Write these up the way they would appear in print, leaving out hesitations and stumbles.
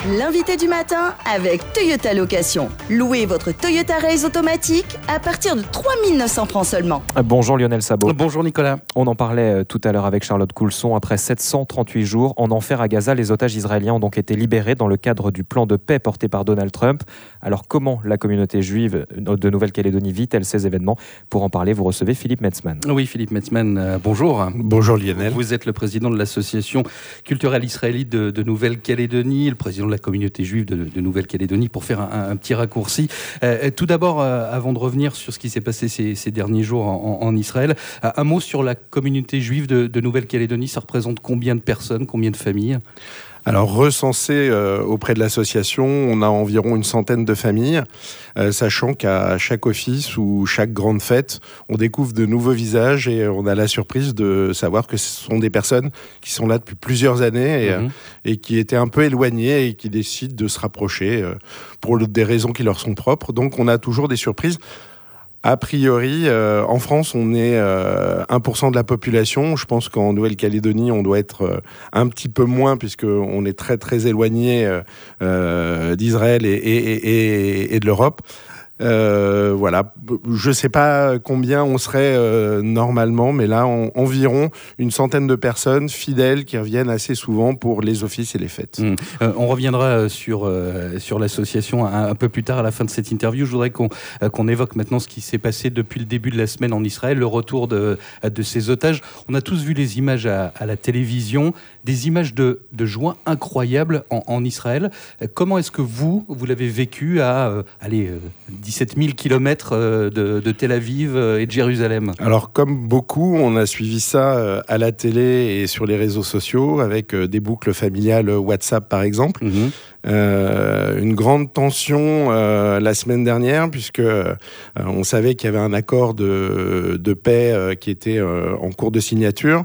L'invité du matin avec Toyota Location. Louez votre Toyota Race automatique à partir de 3 900 francs seulement. Bonjour Lionel Sabot. Bonjour Nicolas. On en parlait tout à l'heure avec Charlotte Coulson. Après 738 jours en enfer à Gaza, les otages israéliens ont donc été libérés dans le cadre du plan de paix porté par Donald Trump. Alors comment la communauté juive de Nouvelle-Calédonie vit-elle ces événements? Pour en parler, vous recevez Philippe Metzman. Oui, Philippe Metzman, bonjour. Bonjour Lionel. Vous êtes le président de l'association culturelle israélite de Nouvelle-Calédonie, le président de la communauté juive de Nouvelle-Calédonie, pour faire un petit raccourci. Tout d'abord, avant de revenir sur ce qui s'est passé ces derniers jours en Israël, un mot sur la communauté juive de Nouvelle-Calédonie. Ça représente combien de personnes, combien de familles ? Alors recensé auprès de l'association, on a environ une centaine de familles, sachant qu'à chaque office ou chaque grande fête, on découvre de nouveaux visages et on a la surprise de savoir que ce sont des personnes qui sont là depuis plusieurs années et qui étaient un peu éloignées et qui décident de se rapprocher pour des raisons qui leur sont propres. Donc on a toujours des surprises. A priori, en France, on est 1% de la population. Je pense qu'en Nouvelle-Calédonie, on doit être un petit peu moins, puisqu'on est très, très éloigné d'Israël et de l'Europe. Voilà, je ne sais pas combien on serait normalement, mais là, environ une centaine de personnes fidèles qui reviennent assez souvent pour les offices et les fêtes. On reviendra sur l'association un peu plus tard à la fin de cette interview. Je voudrais qu'on évoque maintenant ce qui s'est passé depuis le début de la semaine en Israël, le retour de ces otages. On a tous vu les images à la télévision, des images de joie incroyables en Israël. Comment est-ce que vous l'avez vécu à 17 000 kilomètres de Tel Aviv et de Jérusalem? Alors, comme beaucoup, on a suivi ça à la télé et sur les réseaux sociaux, avec des boucles familiales WhatsApp, par exemple. Une grande tension la semaine dernière, puisque on savait qu'il y avait un accord de paix qui était en cours de signature.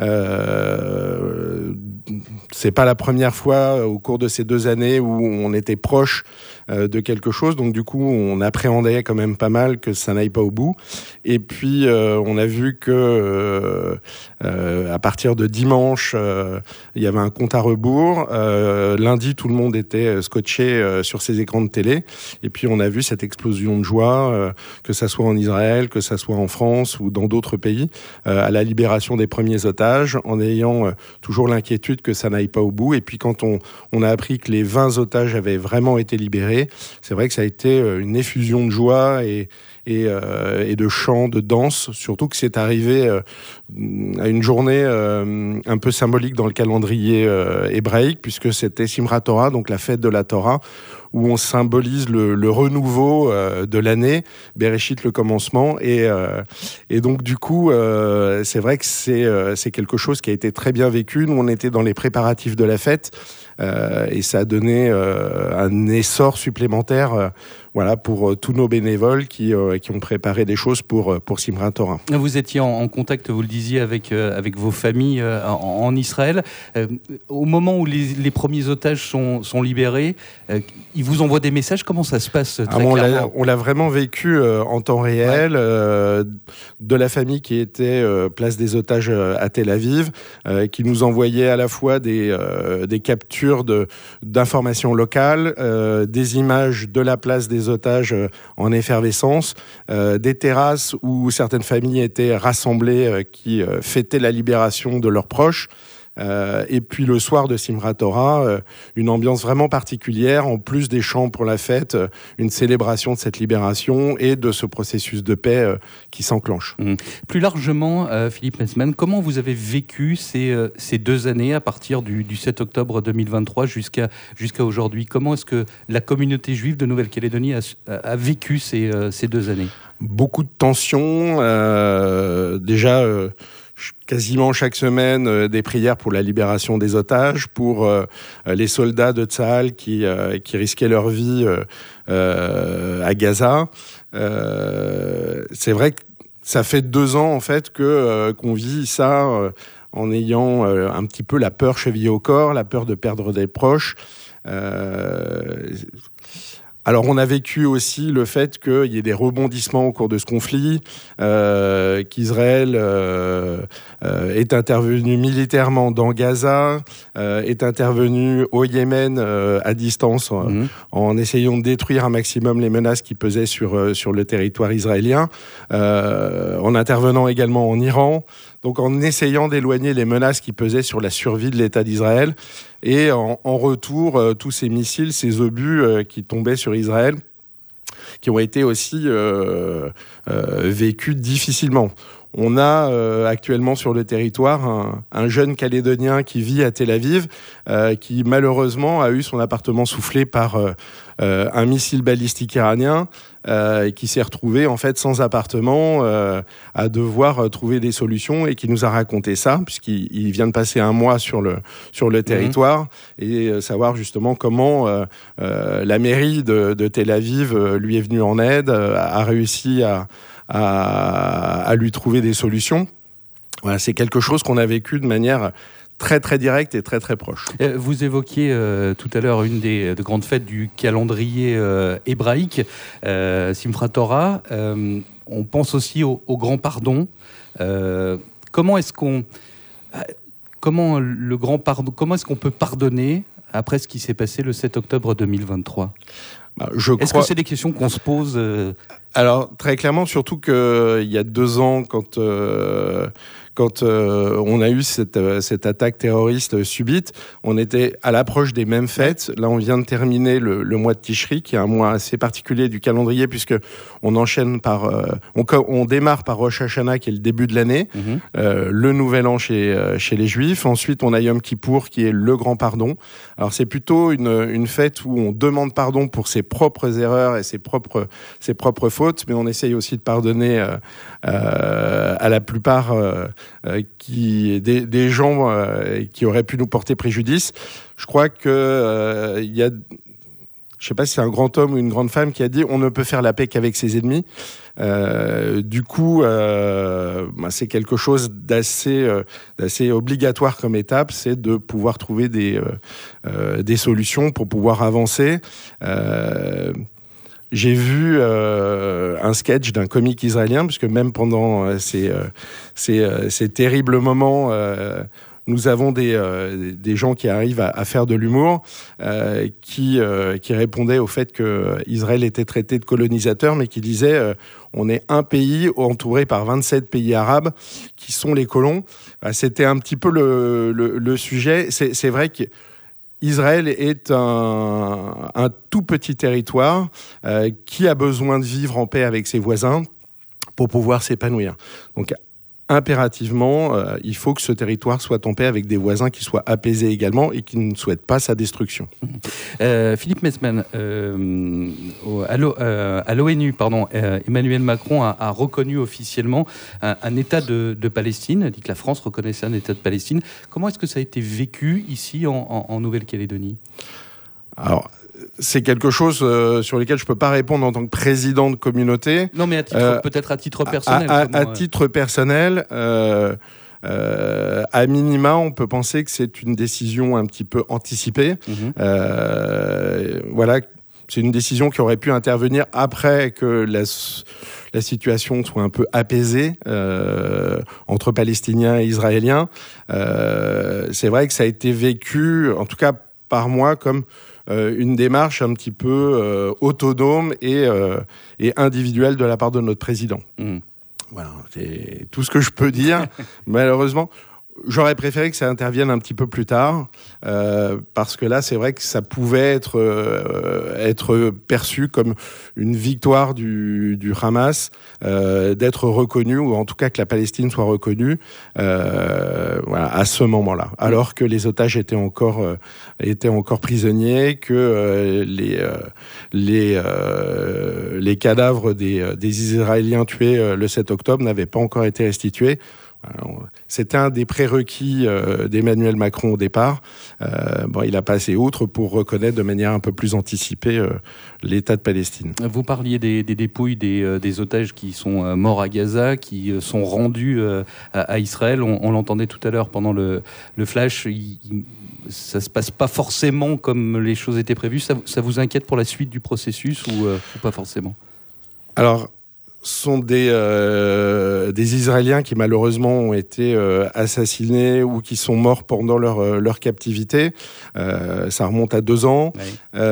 C'est pas la première fois au cours de ces 2 années où on était proche de quelque chose, donc du coup on appréhendait quand même pas mal que ça n'aille pas au bout. Et puis on a vu que à partir de dimanche il y avait un compte à rebours. Lundi, tout le monde était scotché sur ses écrans de télé, et puis on a vu cette explosion de joie, que ça soit en Israël, que ça soit en France ou dans d'autres pays, à la libération des premiers otages, en ayant toujours l'inquiétude que ça n'aille pas au bout. Et puis quand on a appris que les 20 otages avaient vraiment été libérés, c'est vrai que ça a été une effusion de joie et de chants, de danse, surtout que c'est arrivé à une journée un peu symbolique dans le calendrier hébraïque, puisque c'était Simchat Torah, donc la fête de la Torah, où on symbolise le renouveau de l'année, Bereshit, le commencement, et donc du coup c'est vrai que c'est quelque chose qui a été très bien vécu. Nous, on était dans les préparatifs de la fête, et ça a donné un essor supplémentaire voilà, pour tous nos bénévoles qui ont préparé des choses pour Simchat Torah. Vous étiez en contact, vous le disiez, avec vos familles en Israël. Au moment où les premiers otages sont libérés, ils vous envoient des messages. Comment ça se passe clairement ? On l'a vraiment vécu en temps réel, de la famille qui était place des otages à Tel Aviv, qui nous envoyait à la fois des captures d'informations locales, des images de la place des otages en effervescence, des terrasses où certaines familles étaient rassemblées, qui fêtaient la libération de leurs proches. Et puis le soir de Simchat Torah, une ambiance vraiment particulière, en plus des chants pour la fête, une célébration de cette libération et de ce processus de paix qui s'enclenche. Plus largement, Philippe Metzman, comment vous avez vécu ces 2 années à partir du 7 octobre 2023 jusqu'à aujourd'hui? Comment est-ce que la communauté juive de Nouvelle-Calédonie a vécu ces 2 années? Beaucoup de tensions, déjà quasiment chaque semaine des prières pour la libération des otages, pour les soldats de Tsahal qui risquaient leur vie à Gaza. C'est vrai que ça fait 2 ans en fait qu'on vit ça en ayant un petit peu la peur chevillée au corps, la peur de perdre des proches. Alors, on a vécu aussi le fait qu'il y ait des rebondissements au cours de ce conflit, qu'Israël est intervenu militairement dans Gaza, est intervenu au Yémen à distance en essayant de détruire un maximum les menaces qui pesaient sur le territoire israélien, en intervenant également en Iran, donc en essayant d'éloigner les menaces qui pesaient sur la survie de l'État d'Israël. Et en retour, tous ces missiles, ces obus qui tombaient sur Israël, qui ont été aussi vécus difficilement. On a actuellement sur le territoire un jeune Calédonien qui vit à Tel Aviv, qui malheureusement a eu son appartement soufflé par un missile balistique iranien, qui s'est retrouvé en fait sans appartement, à devoir trouver des solutions, et qui nous a raconté ça, puisqu'il vient de passer un mois sur le territoire, et savoir justement comment la mairie de Tel Aviv lui est venue en aide, a réussi à lui trouver des solutions. Voilà, c'est quelque chose qu'on a vécu de manière très très directe et très très proche. Vous évoquiez tout à l'heure une des grandes fêtes du calendrier hébraïque, Simchat Torah. On pense aussi au grand pardon. Comment est-ce qu'on peut pardonner après ce qui s'est passé le 7 octobre 2023 ? Est-ce que c'est des questions qu'on se pose Alors, très clairement, surtout qu'il y a 2 ans, quand on a eu cette attaque terroriste subite, on était à l'approche des mêmes fêtes. Là, on vient de terminer le mois de Tishri, qui est un mois assez particulier du calendrier, puisque on enchaîne on démarre par Rosh Hashanah, qui est le début de l'année, le Nouvel An chez les Juifs. Ensuite, on a Yom Kippour, qui est le grand pardon. Alors, c'est plutôt une fête où on demande pardon pour ses propres erreurs et ses propres fautes, mais on essaye aussi de pardonner à la plupart des gens qui auraient pu nous porter préjudice. Je crois que il y a, je sais pas si c'est un grand homme ou une grande femme qui a dit on ne peut faire la paix qu'avec ses ennemis. Du coup, c'est quelque chose d'assez obligatoire comme étape, c'est de pouvoir trouver des solutions pour pouvoir avancer. J'ai vu un sketch d'un comique israélien, puisque même pendant ces terribles moments, nous avons des gens qui arrivent à faire de l'humour, qui répondaient au fait qu'Israël était traité de colonisateur, mais qui disaient on est un pays entouré par 27 pays arabes qui sont les colons. C'était un petit peu le sujet. C'est vrai que Israël est un tout petit territoire qui a besoin de vivre en paix avec ses voisins pour pouvoir s'épanouir. Donc, impérativement, il faut que ce territoire soit en paix avec des voisins qui soient apaisés également et qui ne souhaitent pas sa destruction. Philippe Messmann, à l'ONU, Emmanuel Macron a reconnu officiellement un État de Palestine, a dit que la France reconnaissait un État de Palestine. Comment est-ce que ça a été vécu ici en Nouvelle-Calédonie ? Alors, c'est quelque chose sur lequel je ne peux pas répondre en tant que président de communauté. Non, mais peut-être à titre personnel. À titre personnel, à minima, on peut penser que c'est une décision un petit peu anticipée. Voilà, c'est une décision qui aurait pu intervenir après que la situation soit un peu apaisée entre Palestiniens et Israéliens. C'est vrai que ça a été vécu, en tout cas par moi, comme une démarche un petit peu autonome et individuelle de la part de notre président. Voilà, c'est tout ce que je peux dire. Malheureusement, j'aurais préféré que ça intervienne un petit peu plus tard, parce que là, c'est vrai que ça pouvait être perçu comme une victoire du Hamas, d'être reconnu, ou en tout cas que la Palestine soit reconnue à ce moment-là, alors que les otages étaient encore prisonniers, que les cadavres des Israéliens tués le 7 octobre n'avaient pas encore été restitués. C'était un des prérequis d'Emmanuel Macron au départ. Il a passé outre pour reconnaître de manière un peu plus anticipée l'État de Palestine. Vous parliez des dépouilles des otages qui sont morts à Gaza, qui sont rendus à Israël. On l'entendait tout à l'heure pendant le flash. ça se passe pas forcément comme les choses étaient prévues. Ça vous inquiète pour la suite du processus ou pas forcément? Alors, ce sont des Israéliens qui malheureusement ont été assassinés ou qui sont morts pendant leur captivité. Ça remonte à 2 ans. Oui.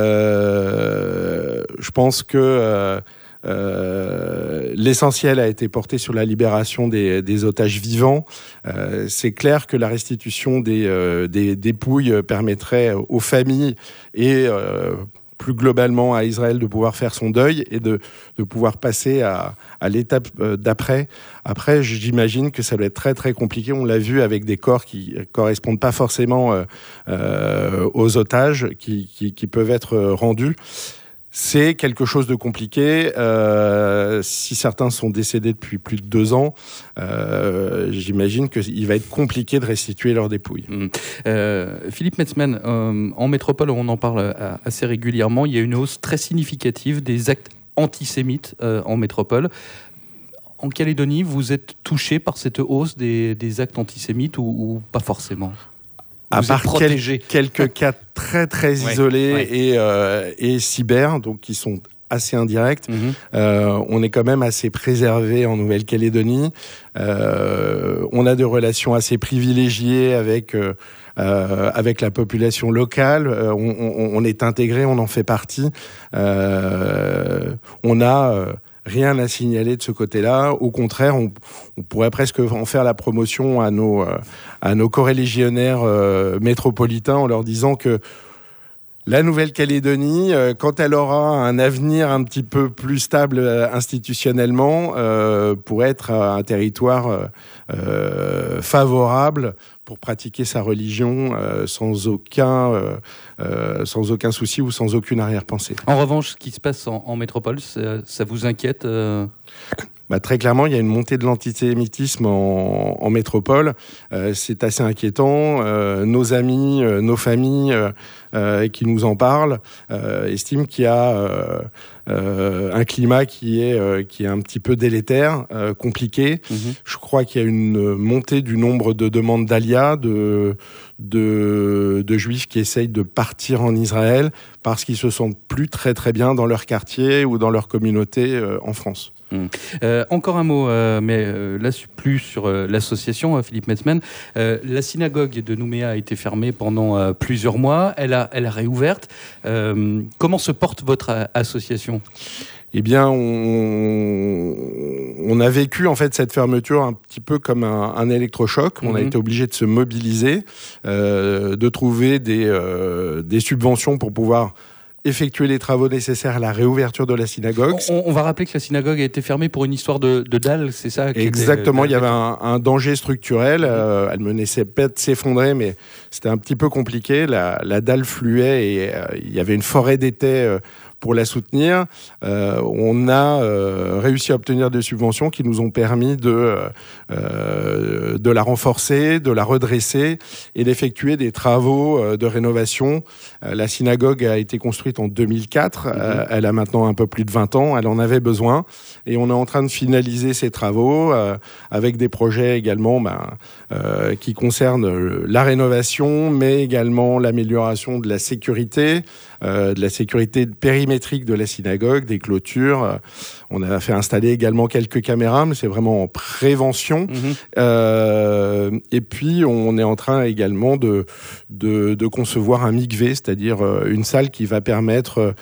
Je pense que l'essentiel a été porté sur la libération des otages vivants. C'est clair que la restitution des dépouilles permettrait aux familles et plus globalement à Israël de pouvoir faire son deuil et de pouvoir passer à l'étape d'après. Après, j'imagine que ça doit être très très compliqué. On l'a vu avec des corps qui correspondent pas forcément aux otages qui peuvent être rendus. C'est quelque chose de compliqué. Si certains sont décédés depuis plus de 2 ans, j'imagine qu'il va être compliqué de restituer leurs dépouilles. Philippe Metzmann, en métropole, on en parle assez régulièrement. Il y a une hausse très significative des actes antisémites en métropole. En Calédonie, vous êtes touché par cette hausse des actes antisémites ou pas forcément? À part quelques cas très très isolés et cyber, donc qui sont assez indirects, on est quand même assez préservé en Nouvelle-Calédonie. On a des relations assez privilégiées avec la population locale. On est intégré, on en fait partie. On a rien à signaler de ce côté-là. Au contraire, on pourrait presque en faire la promotion à nos corélégionnaires métropolitains en leur disant que la Nouvelle-Calédonie, quand elle aura un avenir un petit peu plus stable institutionnellement, pourrait être un territoire favorable pour pratiquer sa religion sans aucun souci ou sans aucune arrière-pensée. En revanche, ce qui se passe en métropole, ça vous inquiète Très clairement, il y a une montée de l'antisémitisme en métropole. C'est assez inquiétant. Nos amis, nos familles qui nous en parlent estiment qu'il y a un climat qui est un petit peu délétère, compliqué. Je crois qu'il y a une montée du nombre de demandes d'Alia, de juifs qui essayent de partir en Israël parce qu'ils se sentent plus très très bien dans leur quartier ou dans leur communauté en France. Encore un mot, mais là plus sur l'association, Philippe Metzmann. La synagogue de Nouméa a été fermée pendant plusieurs mois. Elle a réouverte. Comment se porte votre association ? Eh bien, on a vécu en fait cette fermeture un petit peu comme un électrochoc. On a été obligé de se mobiliser, de trouver des subventions pour pouvoir effectuer les travaux nécessaires à la réouverture de la synagogue. On va rappeler que la synagogue a été fermée pour une histoire de dalle, c'est ça? Exactement, il y avait un danger structurel. Elle menaçait peut-être de s'effondrer, mais c'était un petit peu compliqué. La dalle fluait et il y avait une forêt d'étais pour la soutenir. On a réussi à obtenir des subventions qui nous ont permis de la renforcer, de la redresser et d'effectuer des travaux de rénovation. La synagogue a été construite en 2004. Elle a maintenant un peu plus de 20 ans. Elle en avait besoin. Et on est en train de finaliser ces travaux avec des projets également qui concernent la rénovation, mais également l'amélioration de la sécurité périmétrique de la synagogue, des clôtures. On a fait installer également quelques caméras, mais c'est vraiment en prévention. Et puis, on est en train également de concevoir un mikvé, c'est-à-dire une salle qui va permettre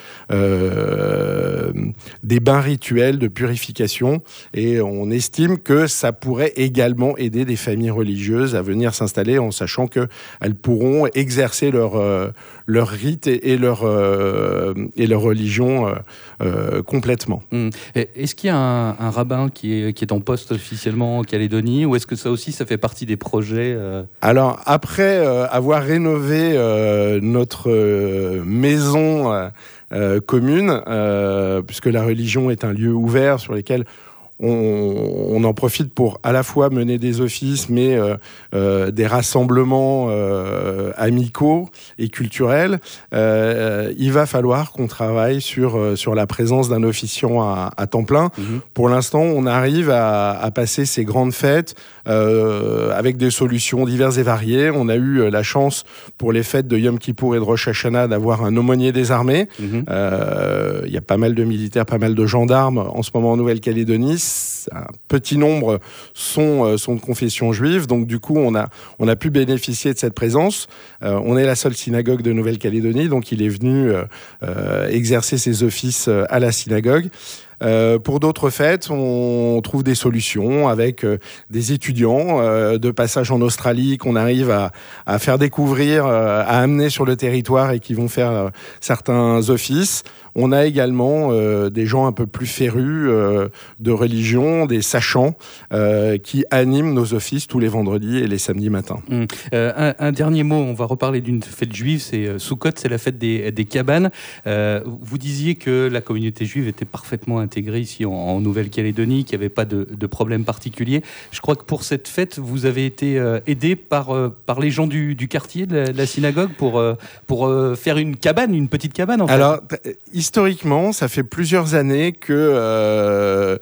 des bains rituels de purification. Et on estime que ça pourrait également aider des familles religieuses à venir s'installer en sachant qu'elles pourront exercer leur rite et leur religion complètement. Est-ce qu'il y a un rabbin qui est en poste officiellement en Calédonie ou est-ce que ça aussi, ça fait partie des projets Alors, après avoir rénové notre maison commune, puisque la religion est un lieu ouvert sur lequel on en profite pour à la fois mener des offices, mais des rassemblements amicaux et culturels. Il va falloir qu'on travaille sur la présence d'un officiant à temps plein. Pour l'instant, on arrive à passer ces grandes fêtes avec des solutions diverses et variées. On a eu la chance pour les fêtes de Yom Kippour et de Rosh Hashanah d'avoir un aumônier des armées. Il y a pas mal de militaires, pas mal de gendarmes en ce moment en Nouvelle-Calédonie. Un petit nombre sont de confession juive, donc du coup on a pu bénéficier de cette présence. On est la seule synagogue de Nouvelle-Calédonie, donc il est venu exercer ses offices à la synagogue. Pour d'autres fêtes, on trouve des solutions avec des étudiants de passage en Australie qu'on arrive à faire découvrir, à amener sur le territoire et qui vont faire certains offices. On a également des gens un peu plus férus de religion, des sachants qui animent nos offices tous les vendredis et les samedis matins. Un dernier mot, on va reparler d'une fête juive, c'est Sukkot, c'est la fête des cabanes. Vous disiez que la communauté juive était parfaitement intégrée ici en Nouvelle-Calédonie, qu'il n'y avait pas de problème particulier. Je crois que pour cette fête, vous avez été aidé par les gens du quartier, de la synagogue, pour faire une cabane, une petite cabane en fait. Alors, historiquement, ça fait plusieurs années que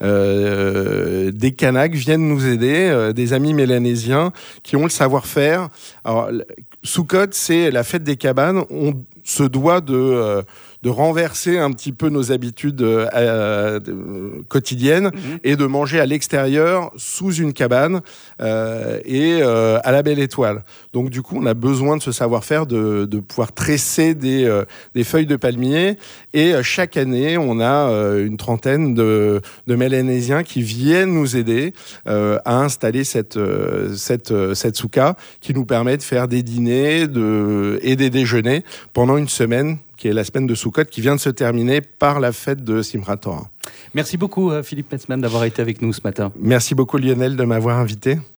des Kanaks viennent nous aider, des amis mélanésiens qui ont le savoir-faire. Alors, Sukkot, c'est la fête des cabanes. On se doit de renverser un petit peu nos habitudes quotidiennes et de manger à l'extérieur sous une cabane et à la belle étoile. Donc du coup, on a besoin de ce savoir-faire de pouvoir tresser des feuilles de palmier et chaque année, on a une trentaine de Mélanésiens qui viennent nous aider à installer cette souka qui nous permet de faire des dîners et des déjeuners pendant une semaine qui est la semaine de Sukkot, qui vient de se terminer par la fête de Simchat Torah. Merci beaucoup Philippe Metzman d'avoir été avec nous ce matin. Merci beaucoup Lionel de m'avoir invité.